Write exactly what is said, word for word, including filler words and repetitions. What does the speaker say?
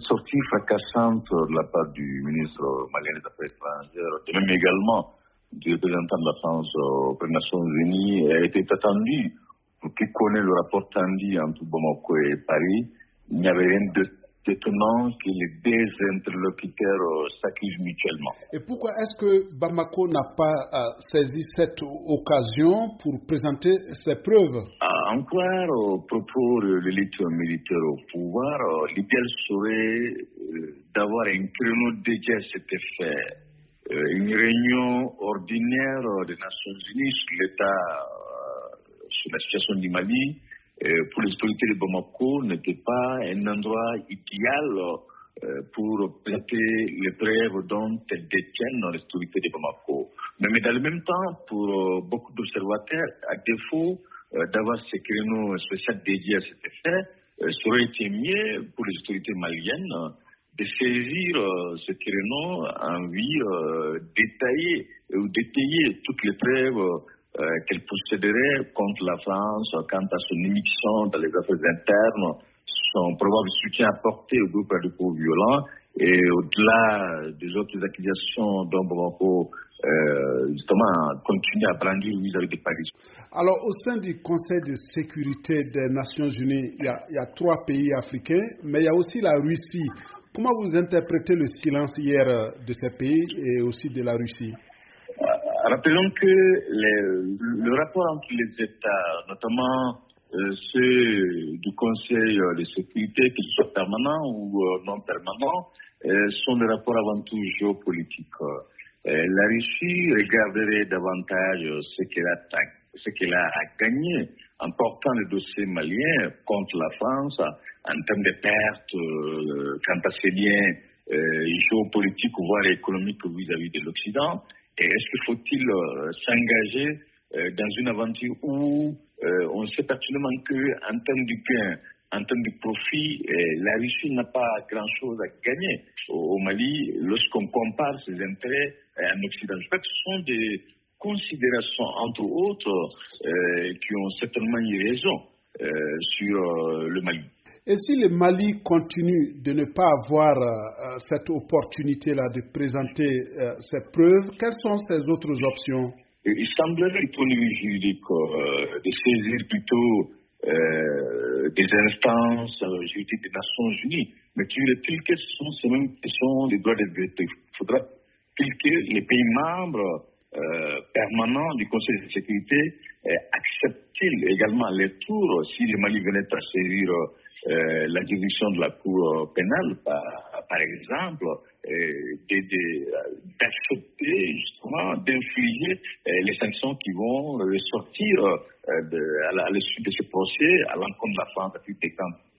sortie fracassante de la part du ministre malien des Affaires étrangères, et même également du représentant de la France aux Nations Unies, a été attendue. Pour qui connaît le rapport Tandy entre Bamako et Paris, il n'y avait rien de étonnant que les deux interlocuteurs s'accusent mutuellement. Et pourquoi est-ce que Bamako n'a pas euh, saisi cette occasion pour présenter ses preuves? Ah, encore au propos de l'élite militaire au pouvoir, l'idéal serait euh, d'avoir un créneau dédié à cet effet. Euh, une réunion ordinaire des Nations Unies sur l'état, euh, sur la situation du Mali, euh, pour les autorités de Bamako n'était pas un endroit idéal euh, pour prêter les preuves dont elles détiennent les autorités de Bamako. Mais, mais dans le même temps, pour euh, beaucoup d'observateurs, à défaut euh, d'avoir ces créneaux spéciaux dédiés à cet effet, euh, ça aurait été mieux pour les autorités maliennes de saisir euh, ce créneau en vue euh, d'étayer ou d'étayer toutes les preuves euh, qu'elle posséderait contre la France quant à son immixtion dans les affaires internes, son probable soutien apporté au groupe radicaux violents et au-delà des autres accusations dont Bamako euh, justement continue à brandir vis-à-vis de Paris. Alors, au sein du Conseil de sécurité des Nations Unies, il y a, il y a trois pays africains, mais il y a aussi la Russie. Comment vous interprétez le silence hier de ces pays et aussi de la Russie? Rappelons que les, le rapport entre les États, notamment euh, ceux du Conseil de sécurité, qu'ils soient permanents ou euh, non permanents, euh, sont des rapports avant tout géopolitiques. Euh, la Russie regarderait davantage ce qu'elle a, ce qu'elle a gagné en portant le dossier malien contre la France en termes de pertes euh, quant à ses liens euh, géopolitiques voire économiques vis-à-vis de l'Occident. Et est-ce qu'il faut-il euh, s'engager euh, dans une aventure où euh, on sait pertinemment qu'en termes de gain, en termes de profit, euh, la Russie n'a pas grand-chose à gagner au, au Mali lorsqu'on compare ses intérêts euh, en Occident. Je crois que ce sont des considérations, entre autres, euh, qui ont certainement eu raison euh, sur euh, le Mali. Et si le Mali continue de ne pas avoir euh, cette opportunité-là de présenter euh, ses preuves, quelles sont ses autres options? Il semblerait, du point de vue juridique, euh, de saisir plutôt euh, des instances euh, juridiques des Nations Unies. Mais tu est-il que ce sont ces mêmes questions des droits de l'homme? Il faudra-t-il que les pays membres euh, permanents du Conseil de sécurité euh, acceptent-ils également les tours si le Mali venait à saisir Euh, la juridiction de la Cour pénale, par, par exemple, euh, d'accepter justement d'infliger euh, les sanctions qui vont ressortir euh, de, à la, à la suite de ce procès à l'encontre de la France à plus de temps.